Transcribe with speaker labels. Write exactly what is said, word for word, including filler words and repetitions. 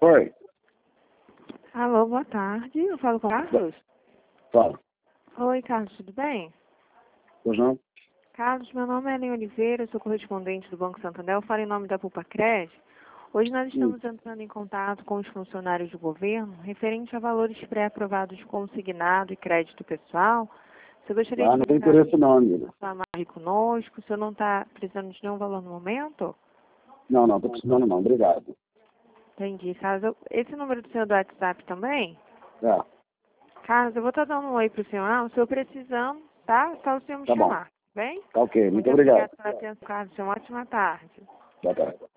Speaker 1: Oi.
Speaker 2: Alô, boa tarde. Eu falo com o Carlos?
Speaker 1: Fala.
Speaker 2: Oi, Carlos, tudo bem?
Speaker 1: Pois não?
Speaker 2: Carlos, meu nome é Ellen Oliveira, eu sou correspondente do Banco Santander. Eu falo em nome da Pulpacred. Hoje nós estamos
Speaker 1: Hum.
Speaker 2: entrando em contato com os funcionários do governo referente a valores pré-aprovados de consignado e crédito pessoal. Você gostaria
Speaker 1: Ah,
Speaker 2: de
Speaker 1: não tem
Speaker 2: brincar
Speaker 1: interesse não, amigo.
Speaker 2: essa margem conosco? O senhor não está precisando de nenhum valor no momento?
Speaker 1: Não, não, tô precisando não. Obrigado.
Speaker 2: Entendi. Carlos, eu- esse número do senhor do WhatsApp também?
Speaker 1: É,
Speaker 2: Carlos, eu vou estar dando um oi para o senhor. Ah, o senhor precisando, tá? Só o senhor me
Speaker 1: tá bom.
Speaker 2: chamar, bem?
Speaker 1: Tá ok. Muito
Speaker 2: Muito
Speaker 1: obrigado.
Speaker 2: obrigada pela atenção, Carlos. Uma ótima tarde.
Speaker 1: Boa tarde.